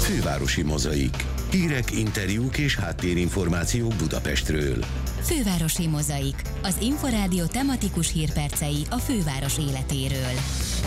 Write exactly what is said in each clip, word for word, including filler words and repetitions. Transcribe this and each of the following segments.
Fővárosi Mozaik. Hírek, interjúk és háttérinformációk Budapestről. Fővárosi Mozaik. Az Inforádió tematikus hírpercei a főváros életéről.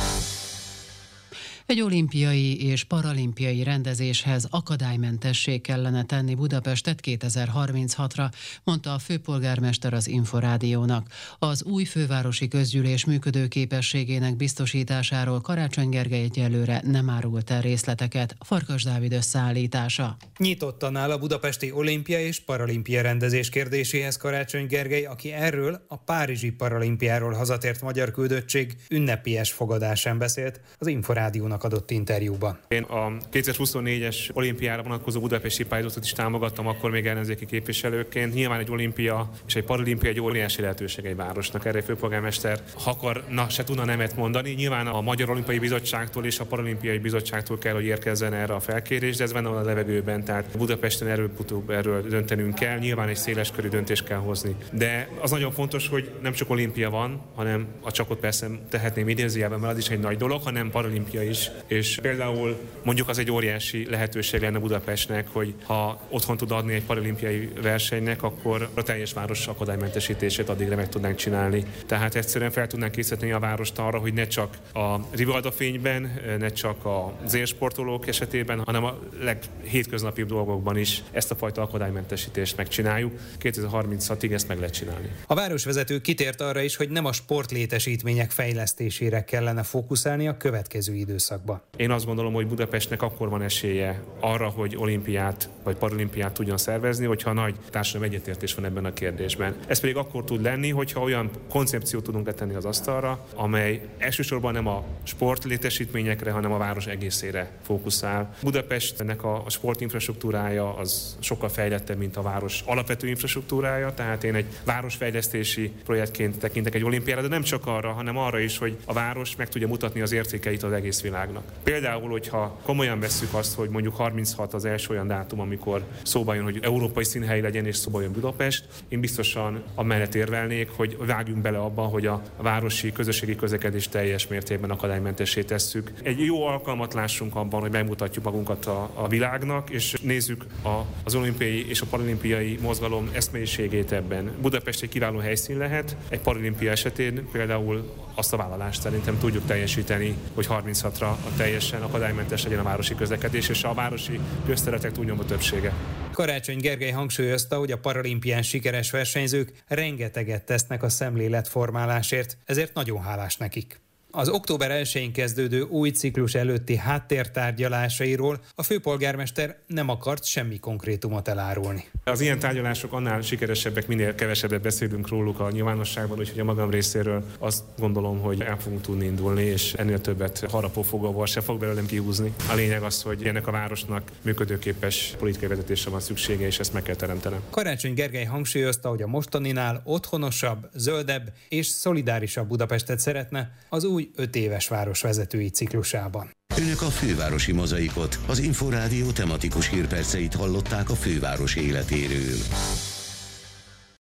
Egy olimpiai és paralimpiai rendezéshez akadálymentessé kellene tenni Budapestet kétezer-harminchatra, mondta a főpolgármester az Inforádiónak. Az új fővárosi közgyűlés működőképességének biztosításáról Karácsony Gergely egyelőre nem árult el részleteket. Farkas Dávid összeállítása. Nyitottan áll a budapesti olimpia és paralimpia rendezés kérdéséhez Karácsony Gergely, aki erről a párizsi paralimpiáról hazatért magyar küldöttség ünnepélyes fogadásán beszélt az Inforádiónak adott interjúban. Én a kétezer-huszonnégyes olimpiára vonatkozó budapesti pályázatot is támogattam, akkor még ellenzéki képviselőként. Nyilván egy olimpia és egy paralimpia egy óriási lehetőség egy városnak. Erre a főpolgármester, ha akarna, se tudna nemet mondani. Nyilván a Magyar Olimpiai Bizottságtól és a Paralimpiai Bizottságtól kell, hogy érkezzen erre a felkérés, de ez benne van a levegőben, tehát Budapesten erről-utóbb erről döntenünk kell. Nyilván egy széleskörű döntést kell hozni. De az nagyon fontos, hogy nem csak olimpia van, hanem a csakot persze tehetném idézőjelben, mert az is egy nagy dolog, hanem paralimpia is. És például mondjuk az egy óriási lehetőség lenne Budapestnek, hogy ha otthon tud adni egy paralimpiai versenynek, akkor a teljes város akadálymentesítését addigra meg tudnánk csinálni. Tehát egyszerűen fel tudnánk készíteni a várost arra, hogy ne csak a Rivalda fényben, ne csak az élsportolók esetében, hanem a leghétköznapibb dolgokban is ezt a fajta akadálymentesítést megcsináljuk. kétezer-harminchatig ezt meg lehet csinálni. A városvezető kitért arra is, hogy nem a sportlétesítmények fejlesztésére kellene fókuszálni a következő időszakban. Én azt gondolom, hogy Budapestnek akkor van esélye arra, hogy olimpiát vagy paralimpiát tudjon szervezni, hogyha nagy társadalmi egyetértés van ebben a kérdésben. Ez pedig akkor tud lenni, hogyha olyan koncepciót tudunk letenni az asztalra, amely elsősorban nem a sportlétesítményekre, hanem a város egészére fókuszál. Budapestnek a sportinfrastruktúrája az sokkal fejlettebb, mint a város alapvető infrastruktúrája, tehát én egy városfejlesztési projektként tekintek egy olimpiára, de nem csak arra, hanem arra is, hogy a város meg tudja mutatni az értékeit az egész világnak. Például, hogyha komolyan vesszük azt, hogy mondjuk harminchat az első olyan dátum, amikor szóba jön, hogy európai színhely legyen és szóba jön Budapest, én biztosan amellett érvelnék, hogy vágjunk bele abba, hogy a városi közösségi közlekedést teljes mértékben akadálymentessé tesszük. Egy jó alkalmat lássunk abban, hogy megmutatjuk magunkat a, a világnak, és nézzük a, az olimpiai és a paralimpiai mozgalom eszmélyiségét ebben. Budapest egy kiváló helyszín lehet, egy paralimpia esetén például azt a vállalást szerintem tudjuk teljesíteni, hogy harminchatra a teljesen akadálymentes legyen a városi közlekedés, és a városi közterületek túlnyomó többsége. Karácsony Gergely hangsúlyozta, hogy a paralimpián sikeres versenyzők rengeteget tesznek a szemléletformálásért, ezért nagyon hálás nekik. Az október elsején kezdődő új ciklus előtti háttértárgyalásairól a főpolgármester nem akart semmi konkrétumot elárulni. Az ilyen tárgyalások annál sikeresebbek, minél kevesebbet beszélünk róluk a nyilvánosságban, úgyhogy a magam részéről azt gondolom, hogy el fogunk tudni indulni, és ennél többet harapófogóval se fog belőlem kihúzni. A lényeg az, hogy ennek a városnak működőképes politikai vezetésre van szüksége, és ezt meg kell teremtenem. Karácsony Gergely hangsúlyozta, hogy a mostaninál otthonosabb, zöldebb és szolidárisabb Budapestet szeretne az új öt éves városvezetői ciklusában. Önök a Fővárosi Mozaikot, az Inforádió tematikus hírperceit hallották a főváros életéről.